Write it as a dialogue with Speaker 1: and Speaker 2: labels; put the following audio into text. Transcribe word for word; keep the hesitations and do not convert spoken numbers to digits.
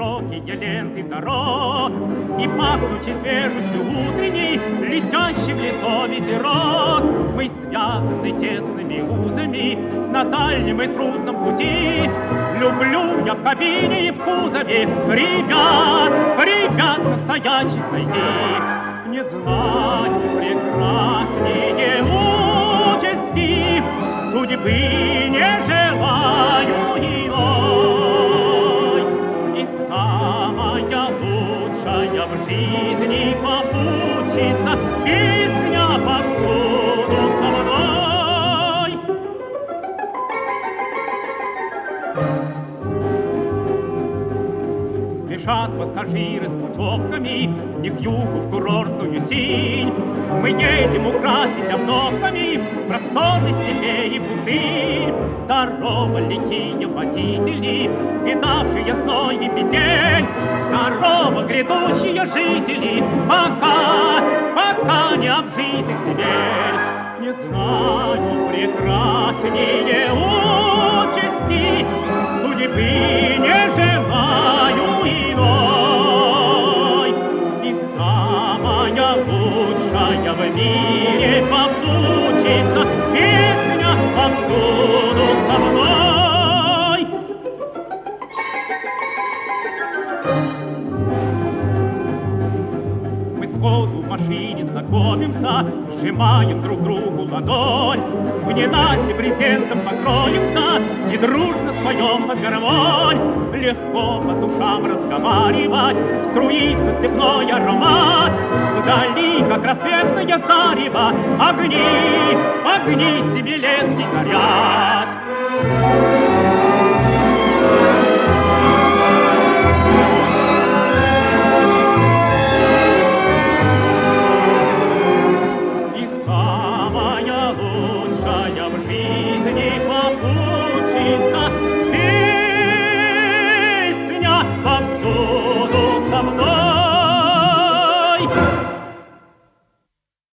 Speaker 1: широкие ленты дорог, и пахнущий свежестью утренней, летящий в лицо ветерок. Мы связаны тесными узами на дальнем и трудном пути. Люблю я в кабине и в кузове ребят, ребят настоящих найти. Не знаю прекраснее участи, судьбы не желаю иной. И самая лучшая в жизни попутчица, песня повсюду со мной. Спешат пассажиры с путевками не к югу в курортную синь. Мы едем украсить обновками просторы степей и пустынь. Здорово, лихие водители, видавшие зной и метель. Здорово, грядущие жители, пока, пока не обжитых земель. Не знаю прекраснее участи, судьбы не желаю иной. И самая лучшая в мире попутчица, песня повсюду со мной. Мы сходу в машине знакомимся, сжимаем друг другу ладонь. В ненастье брезентом покроемся и дружно споем под гармонь. Легко по душам разговаривать, струится степной аромат. Вдали, как рассветное зарево, огни, огни семилетки горят. И самая лучшая в жизни